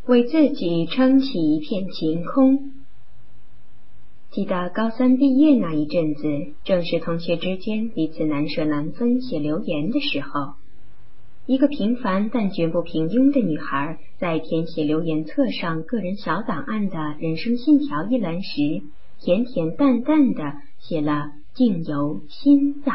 为自己撑起一片晴空。记得高三毕业那一阵子，正是同学之间彼此难舍难分写留言的时候。一个平凡但绝不平庸的女孩，在填写留言册上个人小档案的人生信条一栏时，恬恬淡淡地写了境由心造。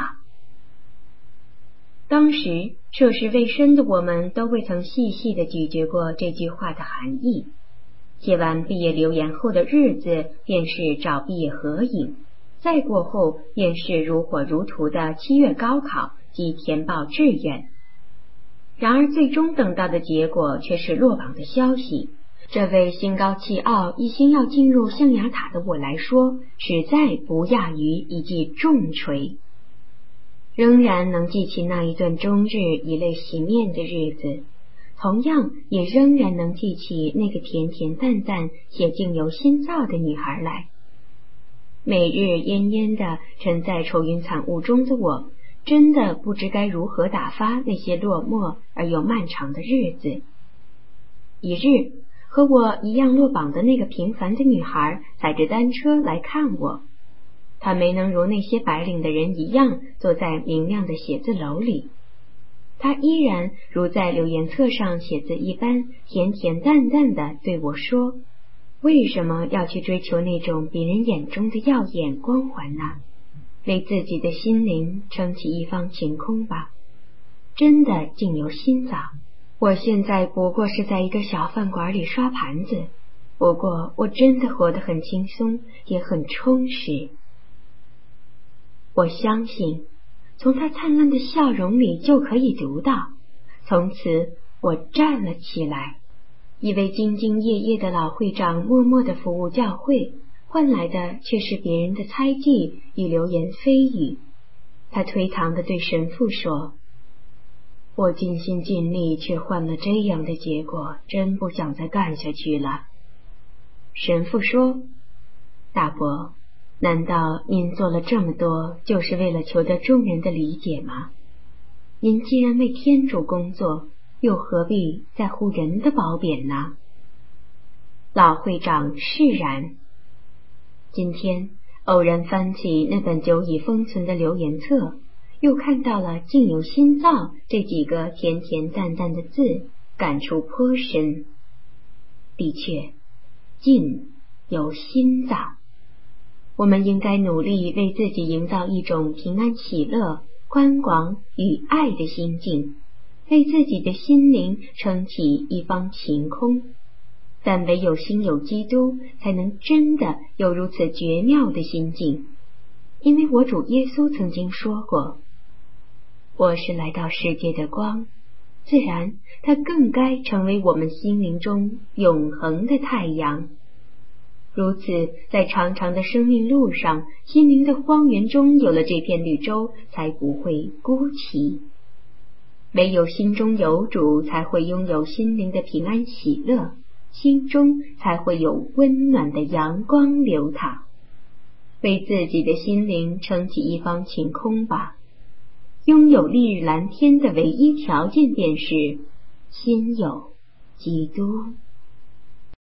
当时涉世未深的我们都未曾细细地咀嚼过这句话的含义。写完毕业留言后的日子，便是找毕业合影，再过后便是如火如荼的7月高考及填报志愿。然而最终等到的结果却是落榜的消息，这为心高气傲一心要进入象牙塔的我来说，实在不亚于一记重锤。仍然能记起那一段终日以泪洗面的日子，同样也仍然能记起那个恬恬淡淡且境由心造的女孩来。每日奄奄地沉在愁云惨雾中的我，真的不知该如何打发那些落寞而又漫长的日子。一日，和我一样落榜的那个平凡的女孩踩着单车来看我。她没能如那些白领的人一样坐在明亮的写字楼里，她依然如在留言册上写字一般，恬恬淡淡地对我说：为什么要去追求那种别人眼中的耀眼光环呢？为自己的心灵撑起一方晴空吧，真的境由心造。我现在不过是在一个小饭馆里刷盘子，不过我真的活得很轻松，也很充实。我相信，从他灿烂的笑容里就可以读到。从此，我站了起来。一位兢兢业业的老会长默默地服务教会，换来的却是别人的猜忌与流言蜚语。他推搪地对神父说：我尽心尽力，却换了这样的结果，真不想再干下去了。神父说：大伯，难道您做了这么多，就是为了求得众人的理解吗？您既然为天主工作，又何必在乎人的褒贬呢？老会长释然。今天偶然翻起那本久已封存的留言册，又看到了境由心造这几个恬恬淡淡的字，感触颇深。的确，境由心造。我们应该努力为自己营造一种平安喜乐、宽广与爱的心境，为自己的心灵撑起一方晴空。但唯有心有基督，才能真的有如此绝妙的心境。因为我主耶稣曾经说过，我是来到世界的光，自然它更该成为我们心灵中永恒的太阳。如此，在长长的生命路上，心灵的荒原中有了这片绿洲，才不会孤寂。唯有心中有主，才会拥有心灵的平安喜乐，心中才会有温暖的阳光流淌。为自己的心灵撑起一方晴空吧。拥有丽日蓝天的唯一条件便是心有基督。